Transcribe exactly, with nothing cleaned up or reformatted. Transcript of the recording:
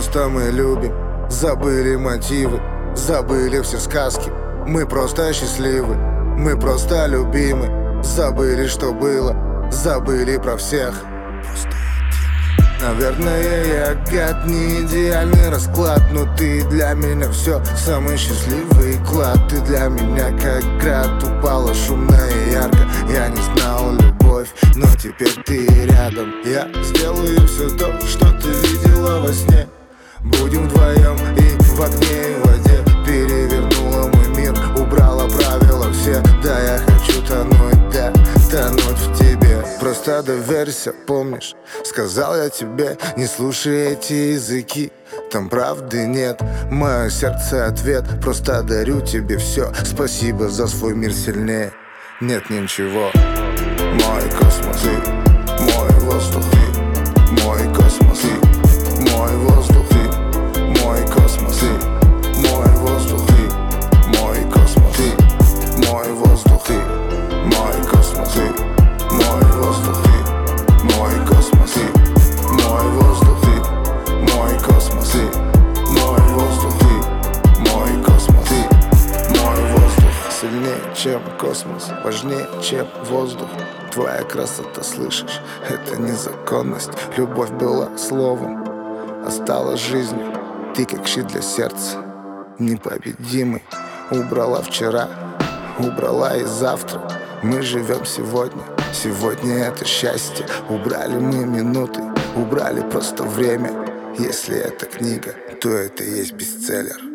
просто мы любим. Забыли мотивы, забыли все сказки. Мы просто счастливы, мы просто любимы. Забыли, что было, забыли про всех. Наверное, я гад, не идеальный расклад, но ты для меня все, самый счастливый клад. Ты для меня как град, упала шумно и ярко. Я не знал любовь, но теперь ты рядом. Я сделаю все то, что ты видела во сне. Будем вдвоем и в огне, и в воде. Перевернула мой мир, убрала правила все. Да, я хочу тонуть, да, тонуть в тебе. Просто доверься, помнишь, сказал я тебе, не слушай эти языки. Там правды нет, мое сердце ответ. Просто дарю тебе все, спасибо за свой мир сильнее. Нет ничего. Мой космос, ты мой воздух, ты мой космос, ты мой воздух, ты мой космос, ты мой воздух, ты мой космос, ты мой воздух, ты мой космос, ты мой воздух, ты мой космос, ты мой воздух, ты мой космос, ты мой воздух, ты мой космос, ты мой воздух. Сильнее, чем космос, важнее, чем воздух. Твоя красота, слышишь, это не законность. Любовь была словом, а стала жизнью. Ты как щит для сердца, непобедимый. Убрала вчера, убрала и завтра. Мы живем сегодня, сегодня это счастье. Убрали мы минуты, убрали просто время. Если это книга, то это и есть бестселлер.